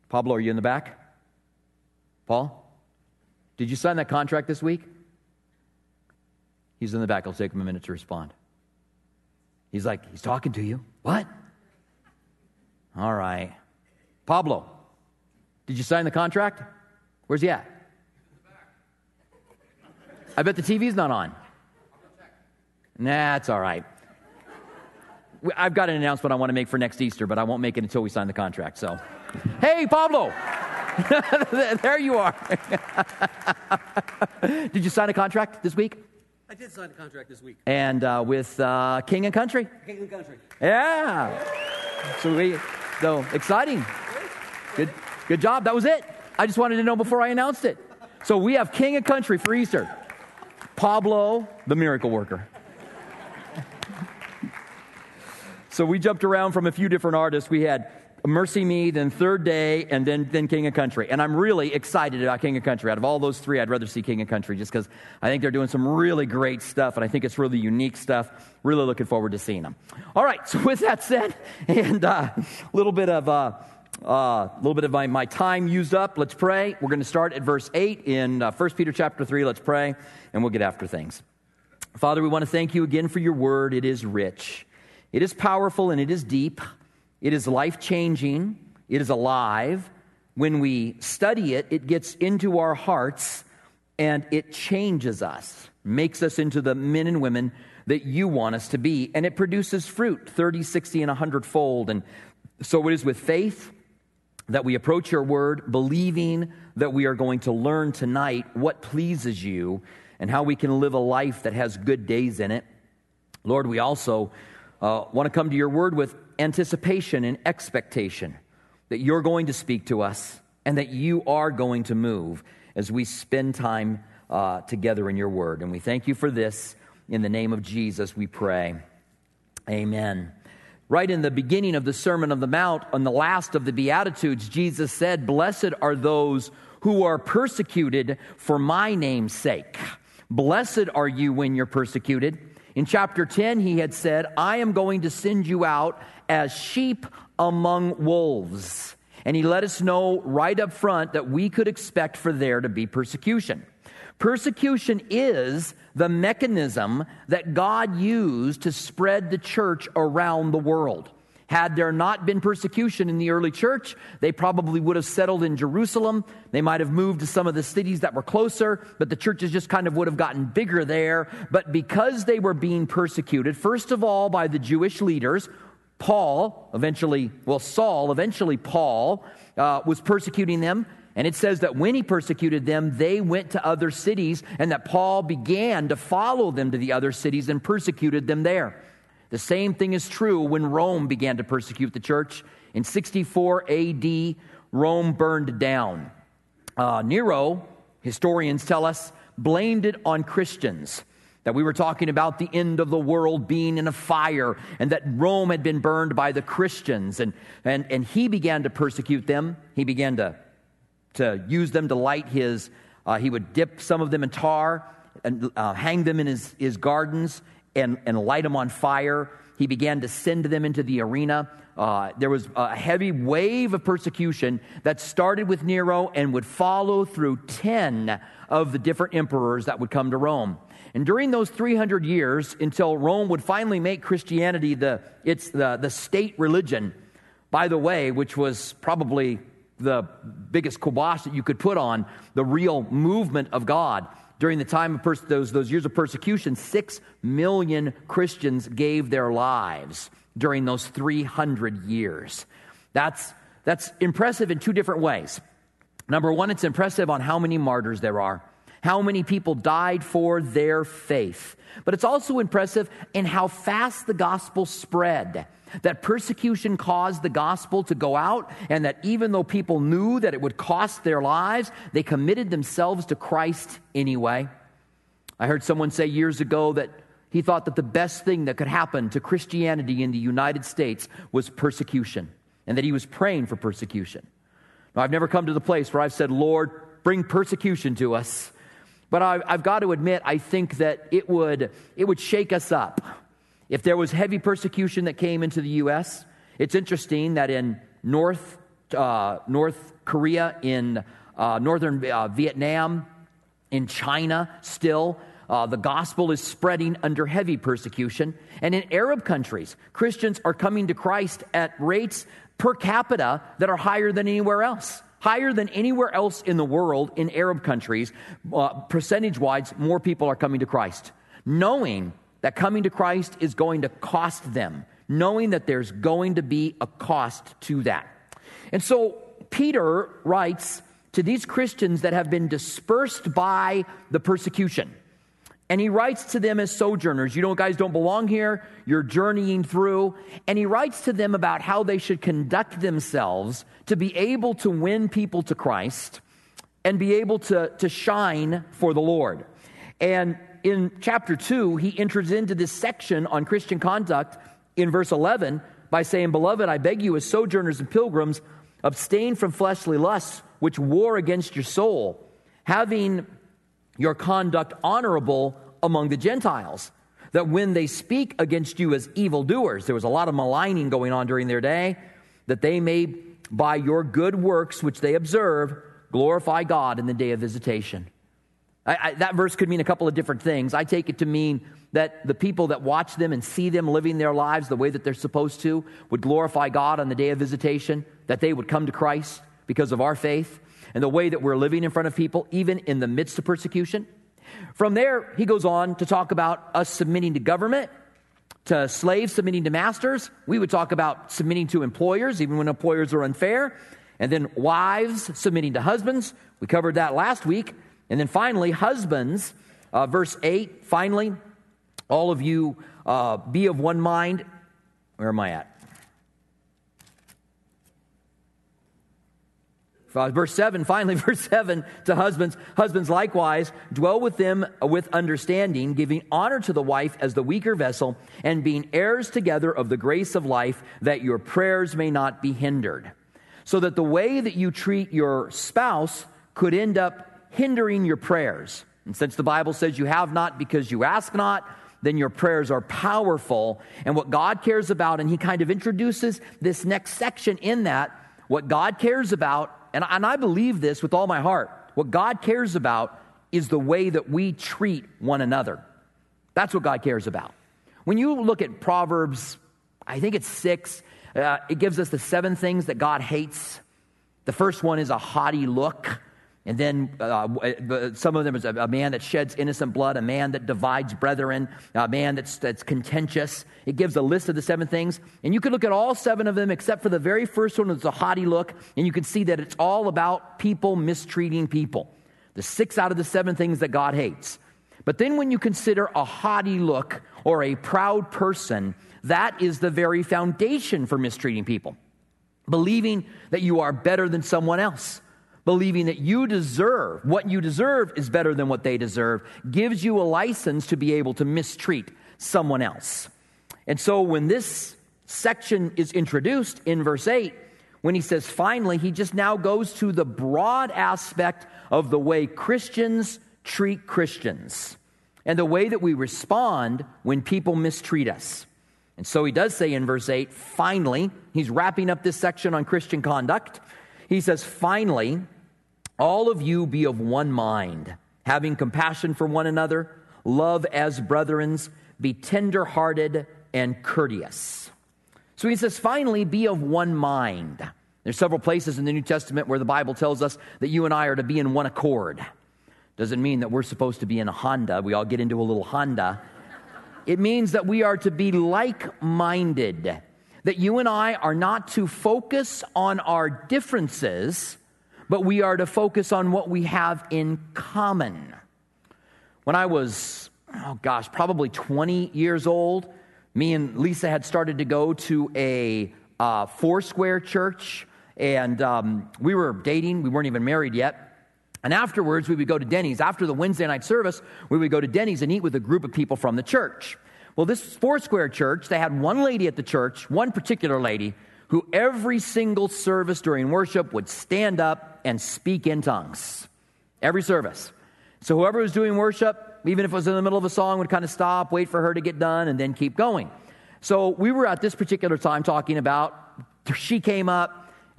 Pablo, are you in the back? Paul? Did you sign that contract this week? He's in the back. It'll take him a minute to respond. He's talking to you. What? All right. Pablo, did you sign the contract? Where's he at? I bet the TV's not on. Nah, it's all right. I've got an announcement I want to make for next Easter, but I won't make it until we sign the contract. So, hey, Pablo. There you are. Did you sign a contract this week? I did sign a contract this week. And with King and Country? King and Country. Yeah. So exciting. Good job. That was it. I just wanted to know before I announced it. So we have King and Country for Easter. Pablo, the miracle worker. So we jumped around from a few different artists. We had Mercy Me, then Third Day, and then King and Country. And I'm really excited about King and Country. Out of all those three, I'd rather see King and Country just because I think they're doing some really great stuff, and I think it's really unique stuff. Really looking forward to seeing them. All right, so with that said, and a little bit of my time used up, let's pray. We're going to start at verse 8 in 1 Peter chapter 3. Let's pray, and we'll get after things. Father, we want to thank you again for your word. It is rich. It is powerful, and it is deep. It is life-changing. It is alive. When we study it, it gets into our hearts, and it changes us, makes us into the men and women that you want us to be, and it produces fruit, 30, 60, and 100-fold. And so it is with faith that we approach your word, believing that we are going to learn tonight what pleases you and how we can live a life that has good days in it. Lord, we also want to come to your word with anticipation and expectation that you're going to speak to us and that you are going to move as we spend time together in your word. And we thank you for this. In the name of Jesus, we pray. Amen. Right in the beginning of the Sermon on the Mount, on the last of the Beatitudes, Jesus said, "Blessed are those who are persecuted for my name's sake." Blessed are you when you're persecuted. In chapter 10, he had said, "I am going to send you out as sheep among wolves." And he let us know right up front that we could expect for there to be persecution. Persecution is the mechanism that God used to spread the church around the world. Had there not been persecution in the early church, they probably would have settled in Jerusalem. They might have moved to some of the cities that were closer, but the churches just kind of would have gotten bigger there. But because they were being persecuted, first of all by the Jewish leaders, Saul, eventually Paul, was persecuting them. And it says that when he persecuted them, they went to other cities, and that Paul began to follow them to the other cities and persecuted them there. The same thing is true when Rome began to persecute the church. In 64 AD, Rome burned down. Nero, historians tell us, blamed it on Christians. That we were talking about the end of the world being in a fire, and that Rome had been burned by the Christians. And he began to persecute them. He began to use them to light his, he would dip some of them in tar and hang them in his gardens and light them on fire. He began to send them into the arena. There was a heavy wave of persecution that started with Nero and would follow through 10 of the different emperors that would come to Rome. And during those 300 years, until Rome would finally make Christianity the state religion, by the way, which was probably the biggest kibosh that you could put on the real movement of God. During the time of those years of persecution, 6 million Christians gave their lives during those 300 years. That's impressive in two different ways. Number one, it's impressive on how many martyrs there are, how many people died for their faith. But it's also impressive in how fast the gospel spread. That persecution caused the gospel to go out, and that even though people knew that it would cost their lives, they committed themselves to Christ anyway. I heard someone say years ago that he thought that the best thing that could happen to Christianity in the United States was persecution, and that he was praying for persecution. Now, I've never come to the place where I've said, "Lord, bring persecution to us." But I've got to admit, I think that it would shake us up. If there was heavy persecution that came into the U.S., it's interesting that in North North Korea, in northern Vietnam, in China still. The gospel is spreading under heavy persecution. And in Arab countries, Christians are coming to Christ at rates per capita that are higher than anywhere else. Higher than anywhere else in the world in Arab countries. Percentage-wise, more people are coming to Christ. Knowing that coming to Christ is going to cost them. Knowing that there's going to be a cost to that. And so Peter writes to these Christians that have been dispersed by the persecution. And he writes to them as sojourners. You guys don't belong here. You're journeying through. And he writes to them about how they should conduct themselves to be able to win people to Christ and be able to shine for the Lord. And in chapter 2, he enters into this section on Christian conduct in verse 11 by saying, "Beloved, I beg you as sojourners and pilgrims, abstain from fleshly lusts which war against your soul, having your conduct honorable among the Gentiles, that when they speak against you as evildoers," there was a lot of maligning going on during their day, "that they may, by your good works which they observe, glorify God in the day of visitation." That verse could mean a couple of different things. I take it to mean that the people that watch them and see them living their lives the way that they're supposed to would glorify God on the day of visitation, that they would come to Christ because of our faith and the way that we're living in front of people, even in the midst of persecution. From there, he goes on to talk about us submitting to government, to slaves submitting to masters. We would talk about submitting to employers, even when employers are unfair. And then wives submitting to husbands. We covered that last week. And then finally, husbands, verse 8, finally, all of you be of one mind. Where am I at? Verse 7, finally, verse 7, to husbands. Husbands likewise, dwell with them with understanding, giving honor to the wife as the weaker vessel, and being heirs together of the grace of life, that your prayers may not be hindered. So that the way that you treat your spouse could end up hindering your prayers. And since the Bible says you have not because you ask not, then your prayers are powerful. And what God cares about, and he kind of introduces this next section in that, what God cares about, and I believe this with all my heart, what God cares about is the way that we treat one another. That's what God cares about. When you look at Proverbs, I think it's 6, it gives us the 7 things that God hates. The first one is a haughty look. And then some of them is a man that sheds innocent blood, a man that divides brethren, a man that's contentious. It gives a list of the 7 things. And you could look at all 7 of them except for the very first one, it's a haughty look. And you can see that it's all about people mistreating people. The 6 out of the 7 things that God hates. But then when you consider a haughty look or a proud person, that is the very foundation for mistreating people. Believing that you are better than someone else. Believing that you deserve, what you deserve is better than what they deserve, gives you a license to be able to mistreat someone else. And so when this section is introduced in verse 8, when he says finally, he just now goes to the broad aspect of the way Christians treat Christians and the way that we respond when people mistreat us. And so he does say in verse 8, finally, he's wrapping up this section on Christian conduct. He says, finally, all of you be of one mind, having compassion for one another, love as brethren, be tender-hearted and courteous. So he says, finally, be of one mind. There's several places in the New Testament where the Bible tells us that you and I are to be in one accord. Doesn't mean that we're supposed to be in a Honda. We all get into a little Honda. It means that we are to be like-minded. That you and I are not to focus on our differences, but we are to focus on what we have in common. When I was, probably 20 years old, me and Lisa had started to go to a Foursquare church, and we were dating. We weren't even married yet. And afterwards, we would go to Denny's. After the Wednesday night service, we would go to Denny's and eat with a group of people from the church. Well, this Foursquare church, they had one lady at the church, one particular lady, who every single service during worship would stand up and speak in tongues. Every service. So whoever was doing worship, even if it was in the middle of a song, would kind of stop, wait for her to get done, and then keep going. So we were at this particular time talking about, she came up,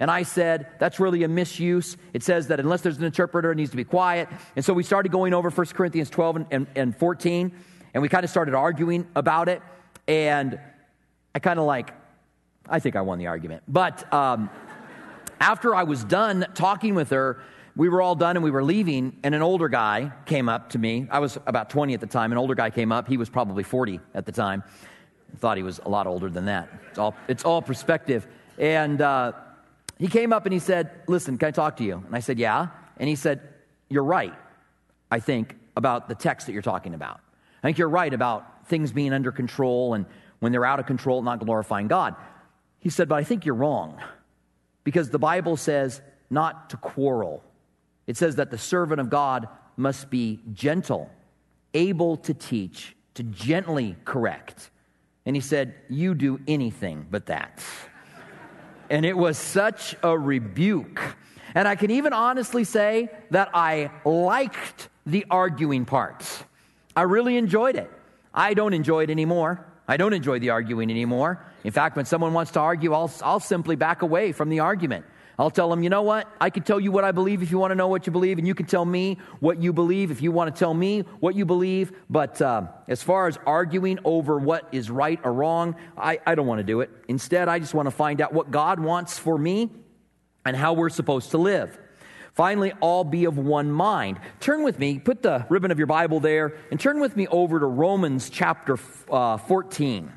And I said, that's really a misuse. It says that unless there's an interpreter, it needs to be quiet. And so we started going over 1 Corinthians 12 and 14, and we kind of started arguing about it. And I think I won the argument. But after I was done talking with her, we were all done and we were leaving, and an older guy came up to me. I was about 20 at the time. An older guy came up. He was probably 40 at the time. I thought he was a lot older than that. It's all perspective. And he came up and he said, listen, can I talk to you? And I said, yeah. And he said, you're right, I think, about the text that you're talking about. I think you're right about things being under control and when they're out of control, not glorifying God. He said, but I think you're wrong, because the Bible says not to quarrel. It says that the servant of God must be gentle, able to teach, to gently correct. And he said, you do anything but that. And it was such a rebuke. And I can even honestly say that I liked the arguing parts. I really enjoyed it. I don't enjoy it anymore. I don't enjoy the arguing anymore. In fact, when someone wants to argue, I'll simply back away from the argument. I'll tell them, you know what? I can tell you what I believe if you want to know what you believe, and you can tell me what you believe if you want to tell me what you believe. But as far as arguing over what is right or wrong, I don't want to do it. Instead, I just want to find out what God wants for me and how we're supposed to live. Finally, all be of one mind. Turn with me, put the ribbon of your Bible there, and turn with me over to Romans chapter 14.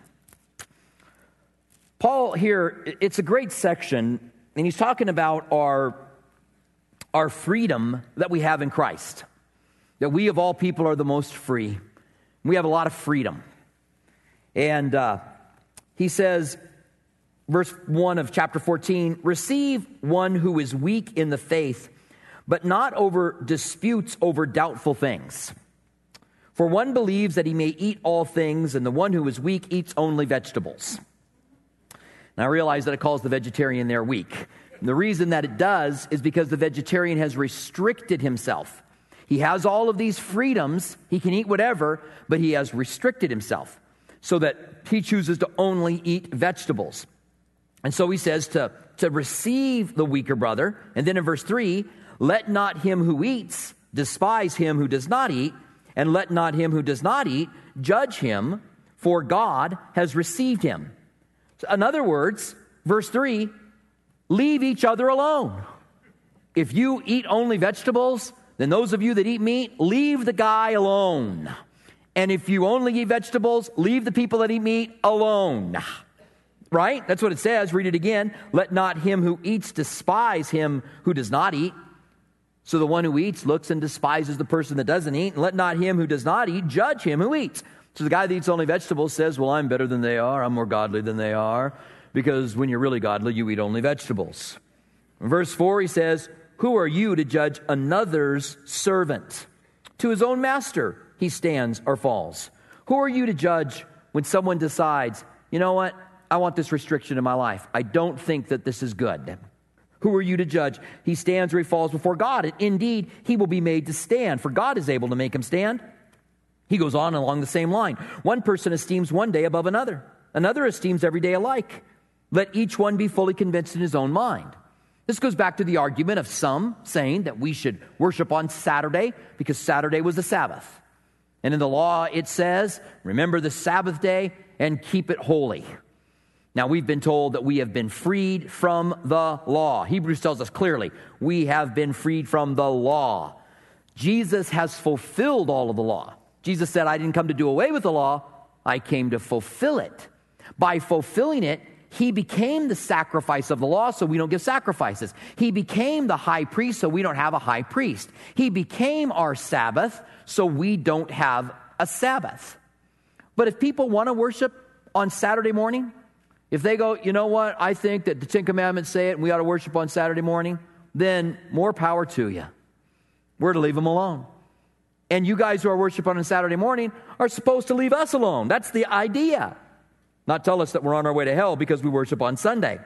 Paul here, it's a great section, and he's talking about our freedom that we have in Christ. That we of all people are the most free. We have a lot of freedom. And he says, verse 1 of chapter 14, receive one who is weak in the faith, but not over disputes over doubtful things. For one believes that he may eat all things, and the one who is weak eats only vegetables. Now, I realize that it calls the vegetarian there weak. And the reason that it does is because the vegetarian has restricted himself. He has all of these freedoms. He can eat whatever, but he has restricted himself so that he chooses to only eat vegetables. And so he says to receive the weaker brother. And then in verse 3, let not him who eats despise him who does not eat, and let not him who does not eat judge him, for God has received him. So in other words, verse 3, leave each other alone. If you eat only vegetables, then those of you that eat meat, leave the guy alone. And if you only eat vegetables, leave the people that eat meat alone. Right? That's what it says. Read it again. Let not him who eats despise him who does not eat. So the one who eats looks and despises the person that doesn't eat. And let not him who does not eat judge him who eats. So the guy that eats only vegetables says, well, I'm better than they are. I'm more godly than they are. Because when you're really godly, you eat only vegetables. In verse 4, he says, who are you to judge another's servant? To his own master he stands or falls. Who are you to judge when someone decides, you know what? I want this restriction in my life. I don't think that this is good. Who are you to judge? He stands or he falls before God. And indeed, he will be made to stand, for God is able to make him stand. He goes on along the same line. One person esteems one day above another. Another esteems every day alike. Let each one be fully convinced in his own mind. This goes back to the argument of some saying that we should worship on Saturday because Saturday was the Sabbath. And in the law it says, remember the Sabbath day and keep it holy. Now, we've been told that we have been freed from the law. Hebrews tells us clearly, we have been freed from the law. Jesus has fulfilled all of the law. Jesus said, I didn't come to do away with the law, I came to fulfill it. By fulfilling it, he became the sacrifice of the law, so we don't give sacrifices. He became the high priest, so we don't have a high priest. He became our Sabbath, so we don't have a Sabbath. But if people want to worship on Saturday morning, if they go, you know what, I think that the Ten Commandments say it and we ought to worship on Saturday morning, then more power to you. We're to leave them alone. And you guys who are worshiping on Saturday morning are supposed to leave us alone. That's the idea. Not tell us that we're on our way to hell because we worship on Sunday.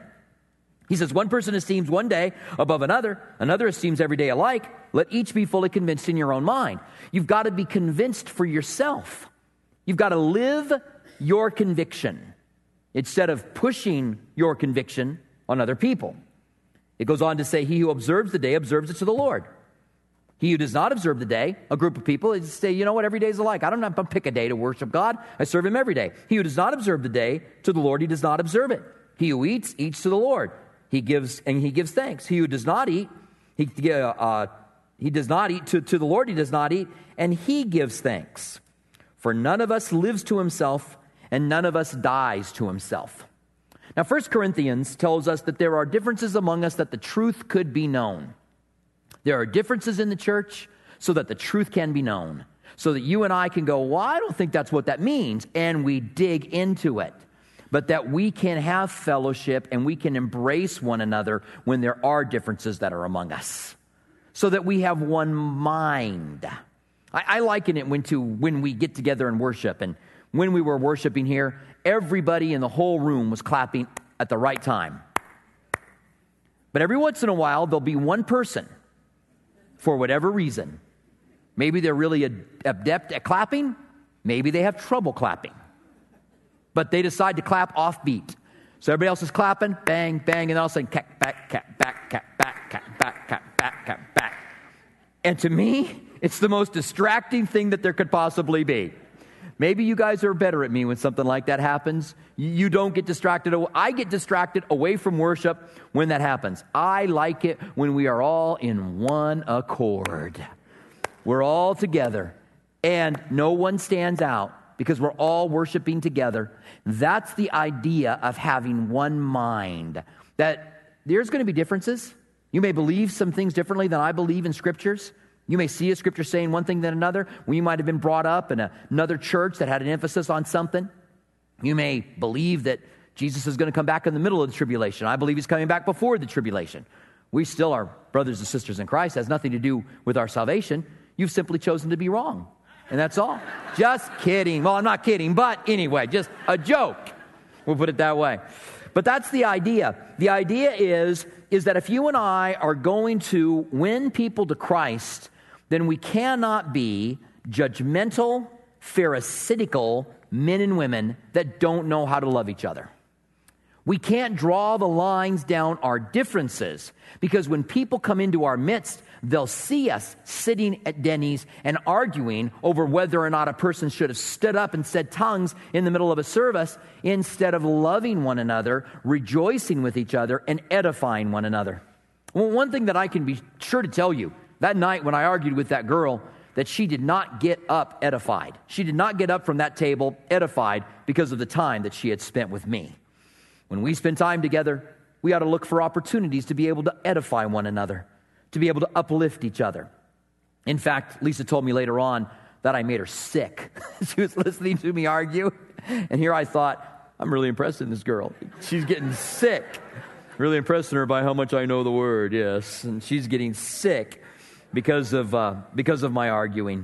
He says, one person esteems one day above another, another esteems every day alike. Let each be fully convinced in your own mind. You've got to be convinced for yourself. You've got to live your conviction instead of pushing your conviction on other people. It goes on to say, he who observes the day observes it to the Lord. He who does not observe the day, a group of people, they say, you know what, every day is alike. I don't have to pick a day to worship God. I serve him every day. He who does not observe the day to the Lord, he does not observe it. He who eats, eats to the Lord. He gives thanks. He who does not eat, he does not eat to the Lord, he does not eat, and he gives thanks. For none of us lives to himself, and none of us dies to himself. Now, 1 Corinthians tells us that there are differences among us that the truth could be known. There are differences in the church so that the truth can be known, so that you and I can go, well, I don't think that's what that means, and we dig into it. But that we can have fellowship and we can embrace one another when there are differences that are among us, so that we have one mind. I liken it when we get together and worship. And when we were worshiping here, everybody in the whole room was clapping at the right time. But every once in a while, there'll be one person, for whatever reason. Maybe they're really adept at clapping. Maybe they have trouble clapping. But they decide to clap offbeat. So everybody else is clapping, bang, bang, and all of a sudden, cat, back, cat, back, cat, back, cat, back, cat, back, cat, back. And to me, it's the most distracting thing that there could possibly be. Maybe you guys are better at me when something like that happens. You don't get distracted. I get distracted away from worship when that happens. I like it when we are all in one accord. We're all together, and no one stands out because we're all worshiping together. That's the idea of having one mind. That there's going to be differences. You may believe some things differently than I believe in scriptures. You may see a scripture saying one thing than another. When you might have been brought up in another church that had an emphasis on something. You may believe that Jesus is going to come back in the middle of the tribulation. I believe he's coming back before the tribulation. We still are brothers and sisters in Christ. It has nothing to do with our salvation. You've simply chosen to be wrong. And that's all. Just kidding. Well, I'm not kidding, but anyway, just a joke. We'll put it that way. But that's the idea. The idea is that if you and I are going to win people to Christ, then we cannot be judgmental, pharisaical men and women that don't know how to love each other. We can't draw the lines down our differences, because when people come into our midst, they'll see us sitting at Denny's and arguing over whether or not a person should have stood up and said tongues in the middle of a service, instead of loving one another, rejoicing with each other, and edifying one another. Well, one thing that I can be sure to tell you, that night when I argued with that girl, that she did not get up edified. She did not get up from that table edified because of the time that she had spent with me. When we spend time together, we ought to look for opportunities to be able to edify one another, to be able to uplift each other. In fact, Lisa told me later on that I made her sick. She was listening to me argue, and here I thought, I'm really impressing this girl. She's getting sick. Really impressing her by how much I know the word, yes. And she's getting sick because of my arguing.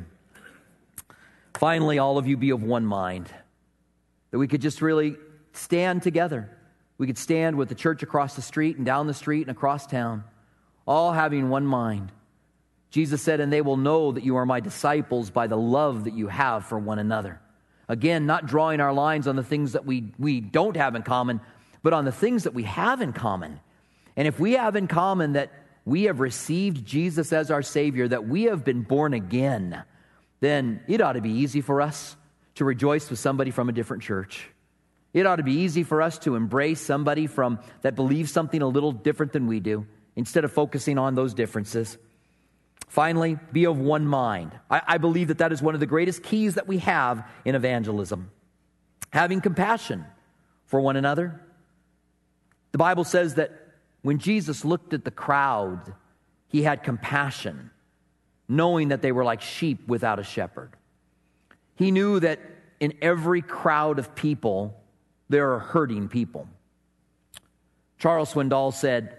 Finally, all of you be of one mind, that we could just really stand together. We could stand with the church across the street and down the street and across town, all having one mind. Jesus said, and they will know that you are my disciples by the love that you have for one another. Again, not drawing our lines on the things that we don't have in common, but on the things that we have in common. And if we have in common that we have received Jesus as our Savior, that we have been born again, then it ought to be easy for us to rejoice with somebody from a different church. It ought to be easy for us to embrace somebody that believes something a little different than we do, instead of focusing on those differences. Finally, be of one mind. I believe that is one of the greatest keys that we have in evangelism. Having compassion for one another. The Bible says that when Jesus looked at the crowd, he had compassion, knowing that they were like sheep without a shepherd. He knew that in every crowd of people, there are hurting people. Charles Swindoll said,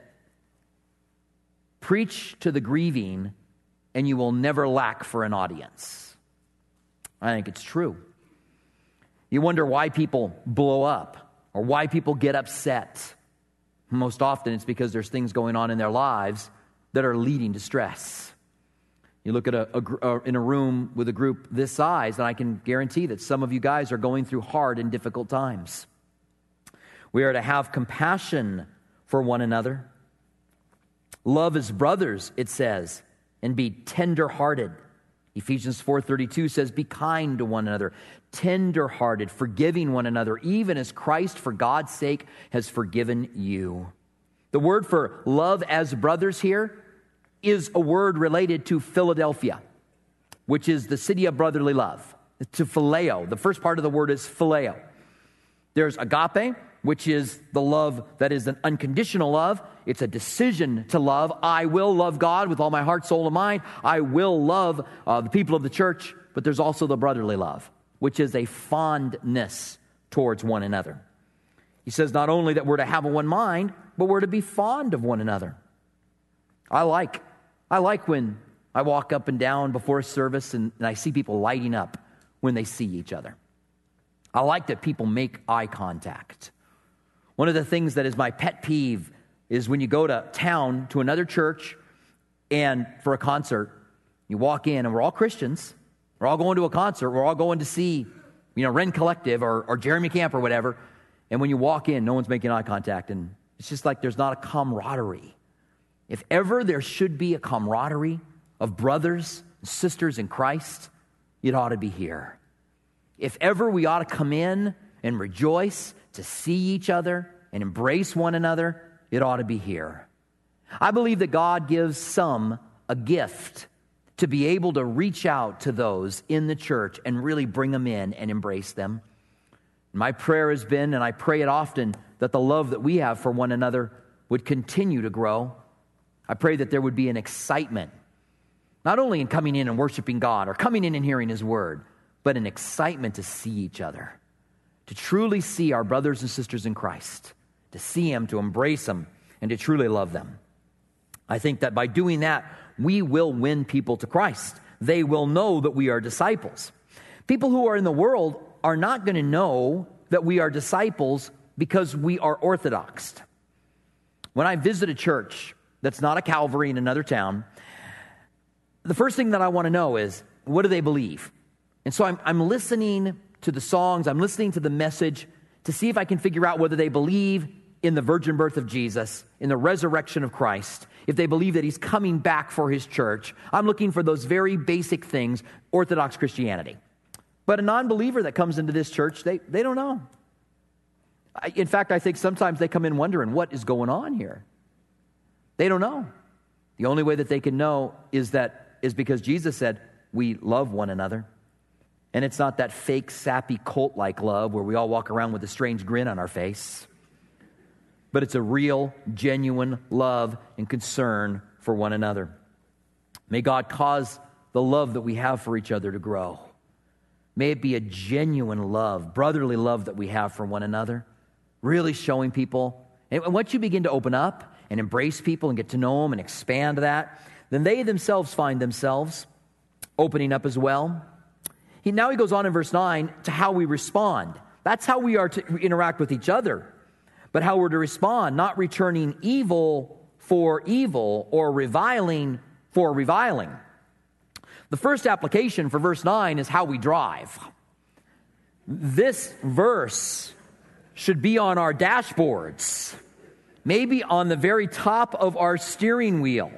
preach to the grieving, and you will never lack for an audience. I think it's true. You wonder why people blow up or why people get upset. Most often it's because there's things going on in their lives that are leading to stress. You look at in a room with a group this size, and I can guarantee that some of you guys are going through hard and difficult times. We are to have compassion for one another. Love as brothers, it says, and be tender-hearted. Ephesians 4:32 says, be kind to one another, tender-hearted, forgiving one another, even as Christ, for God's sake, has forgiven you. The word for love as brothers here is a word related to Philadelphia, which is the city of brotherly love, to phileo. The first part of the word is phileo. There's agape, which is the love that is an unconditional love. It's a decision to love. I will love God with all my heart, soul, and mind. I will love the people of the church. But there's also the brotherly love, which is a fondness towards one another. He says not only that we're to have a one mind, but we're to be fond of one another. I like when I walk up and down before a service and I see people lighting up when they see each other. I like that people make eye contact. One of the things that is my pet peeve is when you go to town to another church and for a concert, you walk in and we're all Christians. We're all going to a concert. We're all going to see, Ren Collective or Jeremy Camp or whatever. And when you walk in, no one's making eye contact. And it's just like there's not a camaraderie. If ever there should be a camaraderie of brothers and sisters in Christ, it ought to be here. If ever we ought to come in and rejoice to see each other and embrace one another, it ought to be here. I believe that God gives some a gift to be able to reach out to those in the church and really bring them in and embrace them. My prayer has been, and I pray it often, that the love that we have for one another would continue to grow. I pray that there would be an excitement, not only in coming in and worshiping God or coming in and hearing His Word, but an excitement to see each other, to truly see our brothers and sisters in Christ, to see Him, to embrace Him, and to truly love them. I think that by doing that, we will win people to Christ. They will know that we are disciples. People who are in the world are not going to know that we are disciples because we are orthodox. When I visit a church that's not a Calvary in another town, the first thing that I want to know is, what do they believe? And so I'm listening to the songs, I'm listening to the message to see if I can figure out whether they believe in the virgin birth of Jesus, in the resurrection of Christ, if they believe that He's coming back for His church. I'm looking for those very basic things, Orthodox Christianity. But a non-believer that comes into this church, they don't know. In fact, I think sometimes they come in wondering, what is going on here? They don't know. The only way that they can know is because Jesus said, we love one another. And it's not that fake, sappy, cult-like love where we all walk around with a strange grin on our face. But it's a real, genuine love and concern for one another. May God cause the love that we have for each other to grow. May it be a genuine love, brotherly love that we have for one another, really showing people. And once you begin to open up and embrace people and get to know them and expand that, then they themselves find themselves opening up as well. Now he goes on in verse 9 to how we respond. That's how we are to interact with each other. But how we're to respond, not returning evil for evil or reviling for reviling. The first application for verse 9 is how we drive. This verse should be on our dashboards, maybe on the very top of our steering wheel.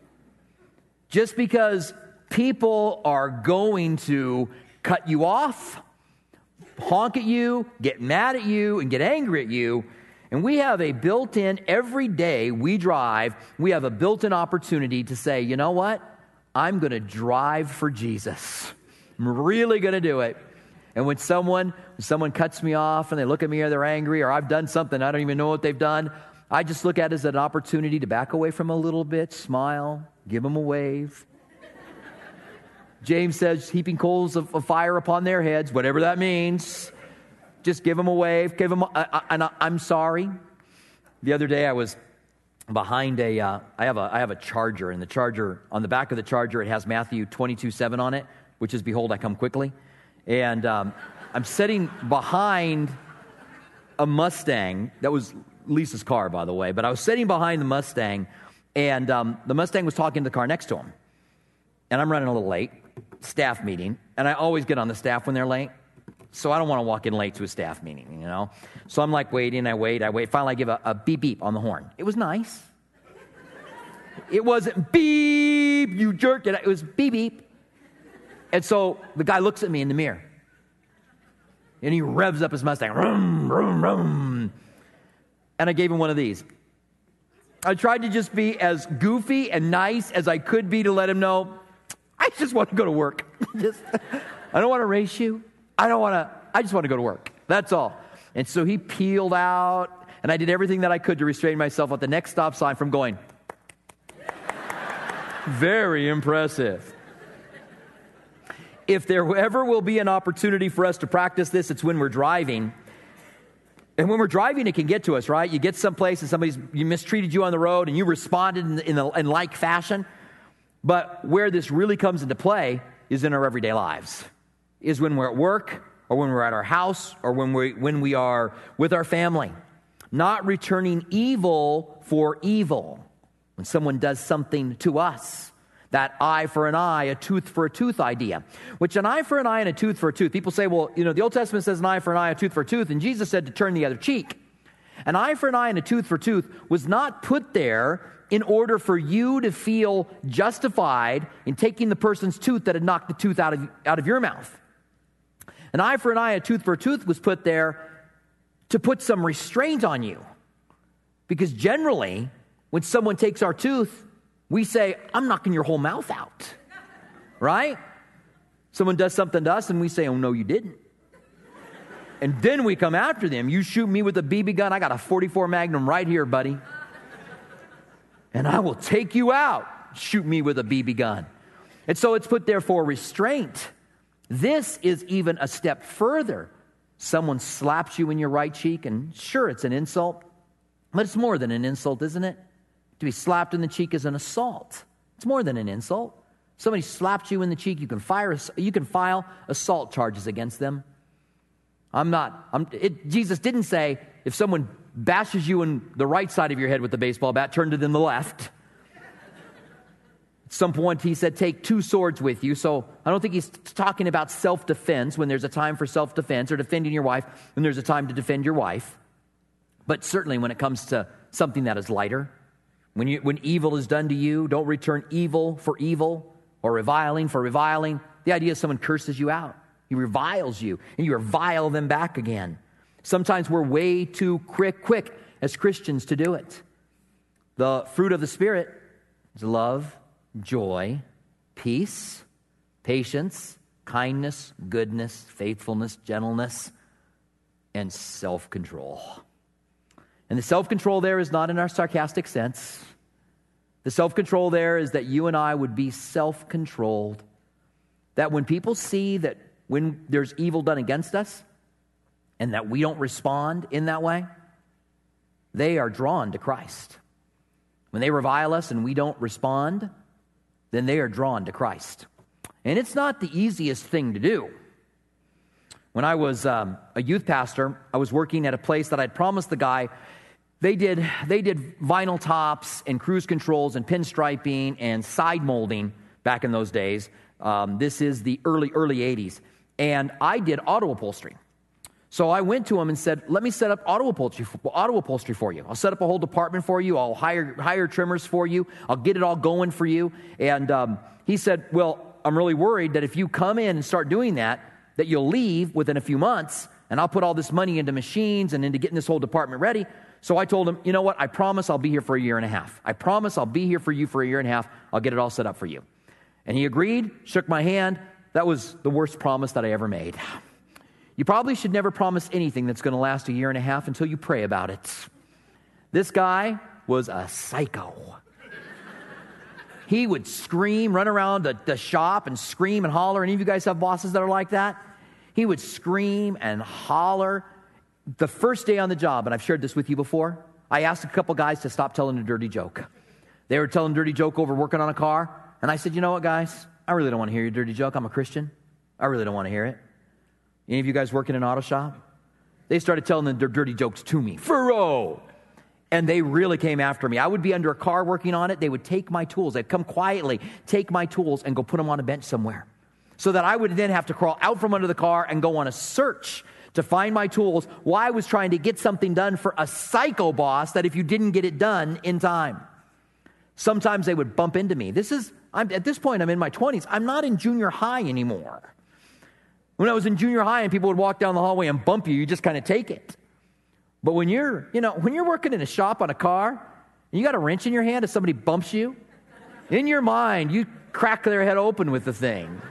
Just because people are going to cut you off, honk at you, get mad at you, and get angry at you. And we have a built-in, every day we drive, we have a built-in opportunity to say, you know what? I'm going to drive for Jesus. I'm really going to do it. And when someone cuts me off and they look at me or they're angry or I've done something, I don't even know what they've done, I just look at it as an opportunity to back away from a little bit, smile, give them a wave. James says, heaping coals of fire upon their heads, whatever that means. Just give them a wave. Give them I'm sorry. The other day I was behind I have a charger, and the charger, on the back of the charger, it has Matthew 22:7 on it, which is, behold, I come quickly. And I'm sitting behind a Mustang. That was Lisa's car, by the way. But I was sitting behind the Mustang, and the Mustang was talking to the car next to him. And I'm running a little late, staff meeting, and I always get on the staff when they're late. So I don't want to walk in late to a staff meeting, So I'm like waiting, I wait. Finally, I give a beep beep on the horn. It was nice. It wasn't beep, you jerk. It was beep, beep. And so the guy looks at me in the mirror. And he revs up his Mustang. Vroom, vroom, vroom. And I gave him one of these. I tried to just be as goofy and nice as I could be to let him know, I just want to go to work. I don't want to race you. I just want to go to work. That's all. And so he peeled out, and I did everything that I could to restrain myself at the next stop sign from going. Very impressive. If there ever will be an opportunity for us to practice this, it's when we're driving. And when we're driving, it can get to us, right? You get someplace and you mistreated you on the road and you responded in like fashion. But where this really comes into play is in our everyday lives. Is when we're at work or when we're at our house or when we are with our family. Not returning evil for evil. When someone does something to us. That eye for an eye, a tooth for a tooth idea. Which an eye for an eye and a tooth for a tooth. People say, well, the Old Testament says an eye for an eye, a tooth for a tooth. And Jesus said to turn the other cheek. An eye for an eye and a tooth for a tooth was not put there in order for you to feel justified in taking the person's tooth that had knocked the tooth out of your mouth. An eye for an eye, a tooth for a tooth was put there to put some restraint on you. Because generally, when someone takes our tooth, we say, I'm knocking your whole mouth out, right? Someone does something to us and we say, oh, no, you didn't. And then we come after them. You shoot me with a BB gun. I got a 44 Magnum right here, buddy. And I will take you out. Shoot me with a BB gun. And so it's put there for restraint. This is even a step further. Someone slaps you in your right cheek, and sure, it's an insult. But it's more than an insult, isn't it? To be slapped in the cheek is an assault. It's more than an insult. Somebody slaps you in the cheek, you can file assault charges against them. Jesus didn't say, if someone bashes you in the right side of your head with the baseball bat, turn to them the left. At some point, he said, take two swords with you. So I don't think he's talking about self-defense when there's a time for self-defense or defending your wife when there's a time to defend your wife. But certainly when it comes to something that is lighter, when evil is done to you, don't return evil for evil or reviling for reviling. The idea is someone curses you out. He reviles you, and you revile them back again. Sometimes we're way too quick as Christians to do it. The fruit of the Spirit is love, joy, peace, patience, kindness, goodness, faithfulness, gentleness, and self-control. And the self-control there is not in our sarcastic sense. The self-control there is that you and I would be self-controlled. That when people see that when there's evil done against us and that we don't respond in that way, they are drawn to Christ. When they revile us and we don't respond, then they are drawn to Christ. And it's not the easiest thing to do. When I was a youth pastor, I was working at a place that I'd promised the guy. They did vinyl tops and cruise controls and pinstriping and side molding back in those days. This is the early 80s. And I did auto upholstery. So I went to him and said, let me set up auto upholstery for you. I'll set up a whole department for you. I'll hire trimmers for you. I'll get it all going for you. And he said, well, I'm really worried that if you come in and start doing that you'll leave within a few months, and I'll put all this money into machines and into getting this whole department ready. So I told him, you know what? I promise I'll be here for a year and a half. I promise I'll be here for you for a year and a half. I'll get it all set up for you. And he agreed, shook my hand. That was the worst promise that I ever made. You probably should never promise anything that's going to last a year and a half until you pray about it. This guy was a psycho. He would scream, run around the shop and scream and holler. Any of you guys have bosses that are like that? He would scream and holler. The first day on the job, and I've shared this with you before, I asked a couple guys to stop telling a dirty joke. They were telling a dirty joke over working on a car, and I said, you know what, guys? I really don't want to hear your dirty joke. I'm a Christian. I really don't want to hear it. Any of you guys work in an auto shop? They started telling their dirty jokes to me. Furrow! And they really came after me. I would be under a car working on it. They would take my tools. They'd come quietly, take my tools, and go put them on a bench somewhere. So that I would then have to crawl out from under the car and go on a search to find my tools while I was trying to get something done for a psycho boss that if you didn't get it done in time. Sometimes they would bump into me. At this point, I'm in my 20s. I'm not in junior high anymore. When I was in junior high and people would walk down the hallway and bump you, you just kind of take it. But when you're working in a shop on a car, and you got a wrench in your hand and somebody bumps you, in your mind, you crack their head open with the thing.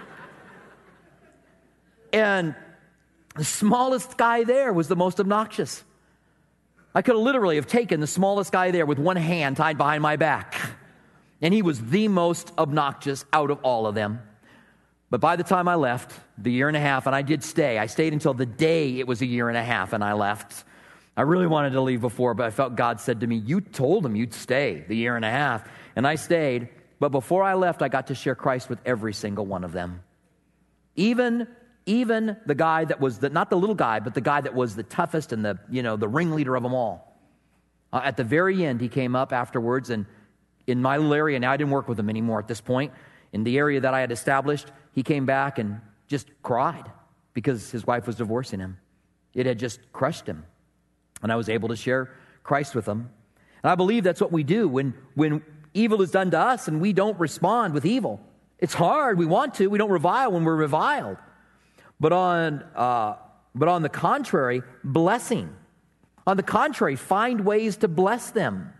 And the smallest guy there was the most obnoxious. I could literally have taken the smallest guy there with one hand tied behind my back. And he was the most obnoxious out of all of them. But by the time I left, the year and a half, and I did stay. I stayed until the day it was a year and a half, and I left. I really wanted to leave before, but I felt God said to me, you told him you'd stay the year and a half. And I stayed. But before I left, I got to share Christ with every single one of them. Even the guy that was, not the little guy, but the guy that was the toughest and the ringleader of them all. At the very end, he came up afterwards, and in my little area, now I didn't work with him anymore at this point, in the area that I had established, he came back and just cried because his wife was divorcing him. It had just crushed him. And I was able to share Christ with him. And I believe that's what we do when evil is done to us and we don't respond with evil. It's hard. We want to. We don't revile when we're reviled. But on the contrary, blessing. On the contrary, find ways to bless them.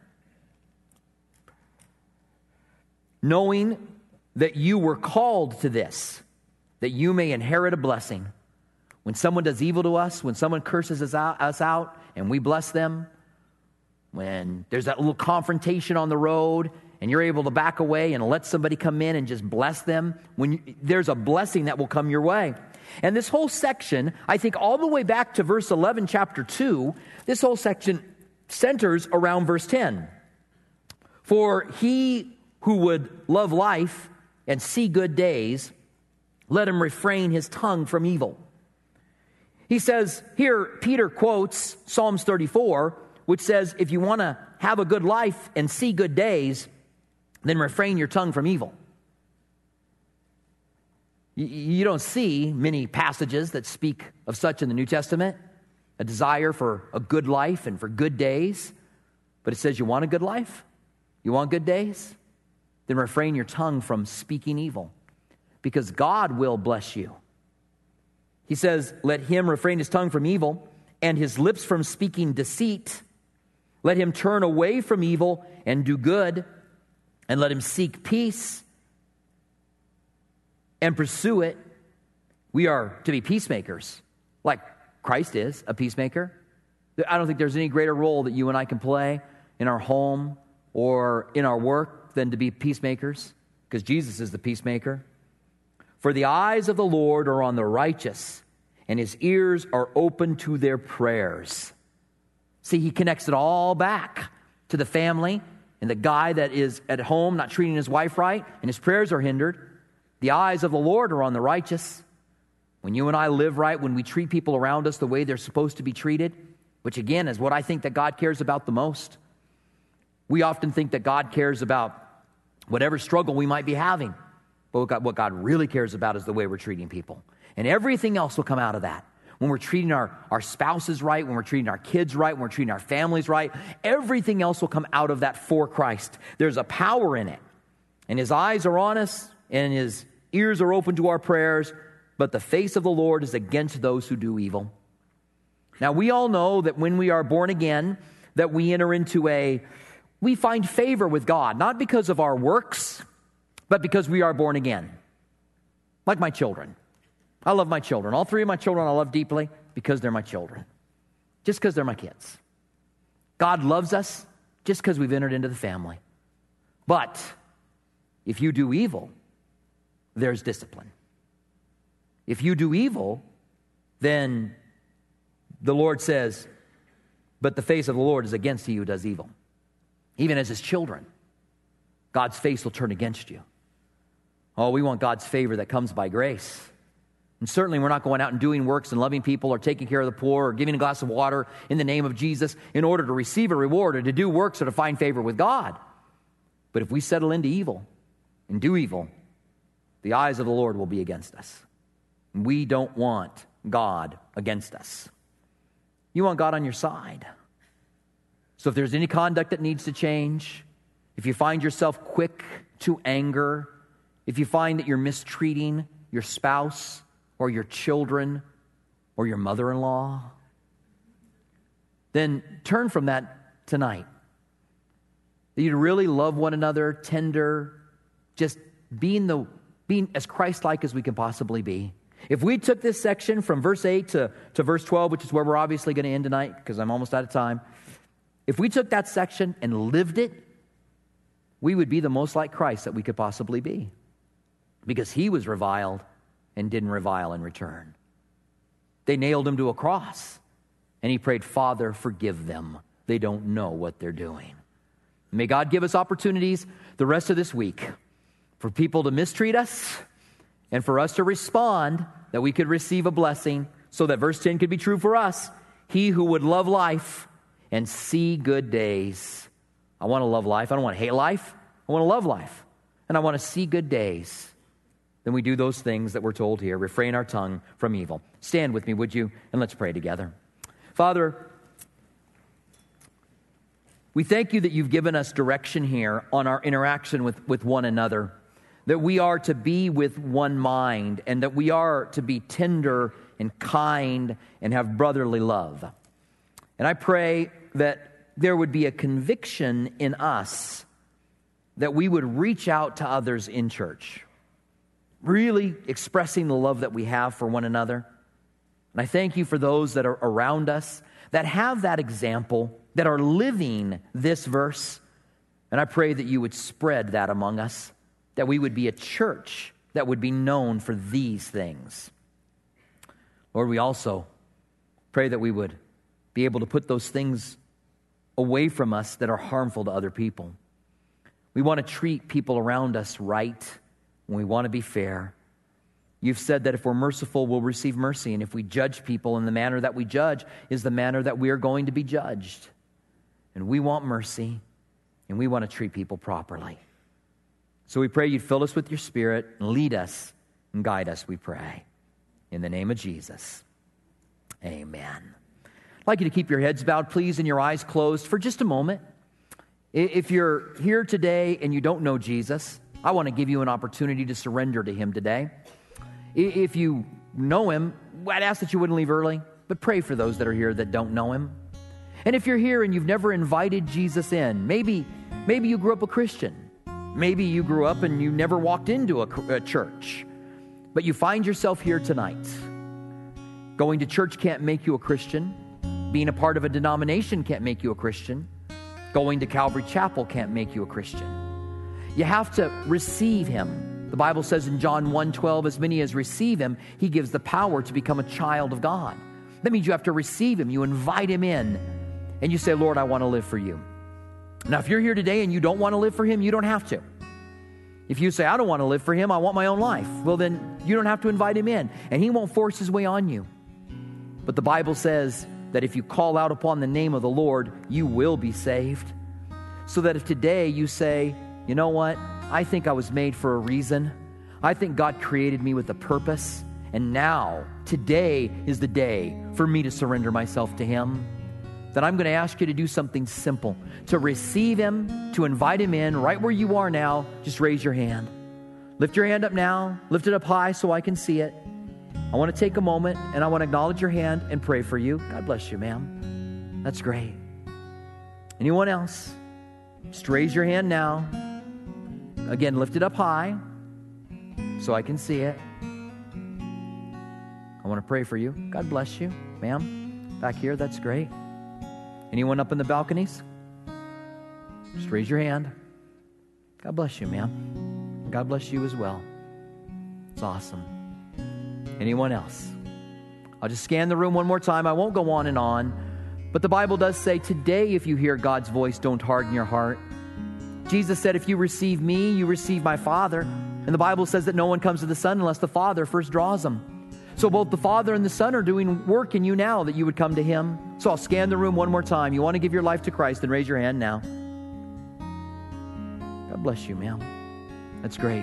Knowing that you were called to this, that you may inherit a blessing. When someone does evil to us, when someone curses us out and we bless them, when there's that little confrontation on the road and you're able to back away and let somebody come in and just bless them, there's a blessing that will come your way. And this whole section, I think all the way back to verse 11, chapter 2, this whole section centers around verse 10. For he who would love life and see good days, let him refrain his tongue from evil. He says, here Peter quotes Psalms 34, which says, if you want to have a good life and see good days, then refrain your tongue from evil. You don't see many passages that speak of such in the New Testament, a desire for a good life and for good days. But it says, you want a good life? You want good days? Then refrain your tongue from speaking evil, because God will bless you. He says, let him refrain his tongue from evil and his lips from speaking deceit. Let him turn away from evil and do good, and let him seek peace and pursue it. We are to be peacemakers, like Christ is a peacemaker. I don't think there's any greater role that you and I can play in our home or in our work than to be peacemakers, because Jesus is the peacemaker. For the eyes of the Lord are on the righteous, and his ears are open to their prayers. See, he connects it all back to the family and the guy that is at home not treating his wife right, and his prayers are hindered. The eyes of the Lord are on the righteous. When you and I live right, when we treat people around us the way they're supposed to be treated, which again is what I think that God cares about the most. We often think that God cares about whatever struggle we might be having. But what God really cares about is the way we're treating people. And everything else will come out of that. When we're treating our spouses right, when we're treating our kids right, when we're treating our families right, everything else will come out of that for Christ. There's a power in it. And his eyes are on us, and his ears are open to our prayers, but the face of the Lord is against those who do evil. Now, we all know that when we are born again, that we enter into we find favor with God, not because of our works, but because we are born again. Like my children. I love my children. All three of my children I love deeply because they're my children. Just because they're my kids. God loves us just because we've entered into the family. But if you do evil, there's discipline. If you do evil, then the Lord says, but the face of the Lord is against he who does evil. Even as his children, God's face will turn against you. Oh, we want God's favor that comes by grace. And certainly we're not going out and doing works and loving people or taking care of the poor or giving a glass of water in the name of Jesus in order to receive a reward or to do works or to find favor with God. But if we settle into evil and do evil, the eyes of the Lord will be against us. We don't want God against us. You want God on your side. So if there's any conduct that needs to change, if you find yourself quick to anger, if you find that you're mistreating your spouse or your children or your mother-in-law, then turn from that tonight. That you'd really love one another, tender, just being as Christ-like as we can possibly be. If we took this section from verse 8 to verse 12, which is where we're obviously going to end tonight because I'm almost out of time, if we took that section and lived it, we would be the most like Christ that we could possibly be, because he was reviled and didn't revile in return. They nailed him to a cross, and he prayed, Father, forgive them. They don't know what they're doing. May God give us opportunities the rest of this week for people to mistreat us and for us to respond, that we could receive a blessing, so that verse 10 could be true for us. He who would love life and see good days. I want to love life. I don't want to hate life. I want to love life. And I want to see good days. Then we do those things that we're told here. Refrain our tongue from evil. Stand with me, would you? And let's pray together. Father, we thank you that you've given us direction here on our interaction with one another. That we are to be with one mind, and that we are to be tender and kind and have brotherly love. And I pray that there would be a conviction in us that we would reach out to others in church, really expressing the love that we have for one another. And I thank you for those that are around us that have that example, that are living this verse. And I pray that you would spread that among us, that we would be a church that would be known for these things. Lord, we also pray that we would be able to put those things away from us that are harmful to other people. We want to treat people around us right, and we want to be fair. You've said that if we're merciful, we'll receive mercy, and if we judge people in the manner that we judge is the manner that we are going to be judged. And we want mercy, and we want to treat people properly. So we pray you'd fill us with your Spirit and lead us and guide us, we pray. In the name of Jesus, amen. I'd like you to keep your heads bowed, please, and your eyes closed for just a moment. If you're here today and you don't know Jesus, I want to give you an opportunity to surrender to him today. If you know him, I'd ask that you wouldn't leave early, but pray for those that are here that don't know him. And if you're here and you've never invited Jesus in, maybe you grew up a Christian. Maybe you grew up and you never walked into a church, but you find yourself here tonight. Going to church can't make you a Christian. Being a part of a denomination can't make you a Christian. Going to Calvary Chapel can't make you a Christian. You have to receive him. The Bible says in John 1:12, as many as receive him, he gives the power to become a child of God. That means you have to receive him. You invite him in, and you say, Lord, I want to live for you. Now, if you're here today and you don't want to live for him, you don't have to. If you say, I don't want to live for him, I want my own life, well, then you don't have to invite him in, and he won't force his way on you. But the Bible says that if you call out upon the name of the Lord, you will be saved. So that if today you say, you know what, I think I was made for a reason. I think God created me with a purpose, and now, today is the day for me to surrender myself to him. Then I'm going to ask you to do something simple. To receive him, to invite him in, right where you are now, just raise your hand. Lift your hand up now. Lift it up high so I can see it. I want to take a moment, and I want to acknowledge your hand and pray for you. God bless you, ma'am. That's great. Anyone else? Just raise your hand now. Again, lift it up high so I can see it. I want to pray for you. God bless you, ma'am. Back here, that's great. Anyone up in the balconies? Just raise your hand. God bless you, ma'am. God bless you as well. It's awesome. Anyone else? I'll just scan the room one more time. I won't go on and on. But the Bible does say, today, if you hear God's voice, don't harden your heart. Jesus said, if you receive me, you receive my Father. And the Bible says that no one comes to the Son unless the Father first draws them. So both the Father and the Son are doing work in you now that you would come to him. So I'll scan the room one more time. You want to give your life to Christ, then raise your hand now. God bless you, ma'am. That's great.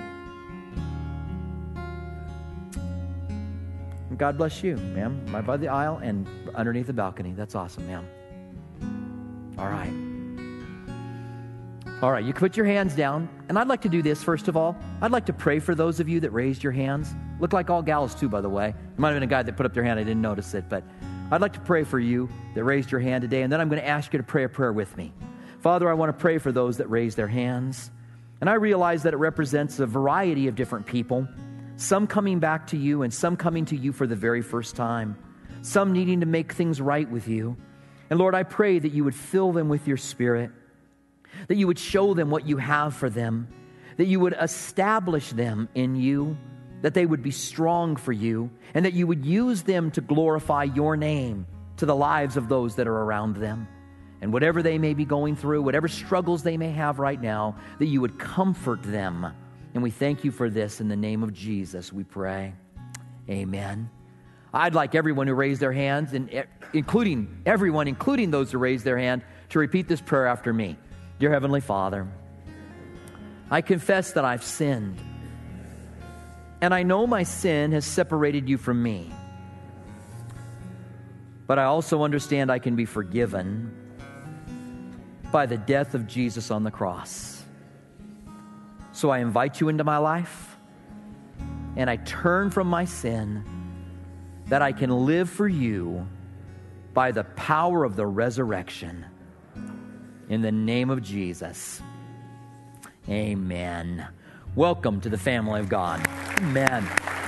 And God bless you, ma'am. Right by the aisle and underneath the balcony. That's awesome, ma'am. All right. All right, you can put your hands down. And I'd like to do this, first of all. I'd like to pray for those of you that raised your hands. Look like all gals, too, by the way. There might have been a guy that put up their hand. I didn't notice it. But I'd like to pray for you that raised your hand today. And then I'm going to ask you to pray a prayer with me. Father, I want to pray for those that raised their hands. And I realize that it represents a variety of different people. Some coming back to you and some coming to you for the very first time. Some needing to make things right with you. And Lord, I pray that you would fill them with your Spirit. That you would show them what you have for them. That you would establish them in you. That they would be strong for you. And that you would use them to glorify your name to the lives of those that are around them. And whatever they may be going through, whatever struggles they may have right now, that you would comfort them. And we thank you for this in the name of Jesus, we pray. Amen. I'd like everyone who raised their hands, and including those who raised their hand, to repeat this prayer after me. Dear Heavenly Father, I confess that I've sinned. And I know my sin has separated you from me. But I also understand I can be forgiven by the death of Jesus on the cross. So I invite you into my life, and I turn from my sin, that I can live for you by the power of the resurrection. In the name of Jesus. Amen. Welcome to the family of God. Amen.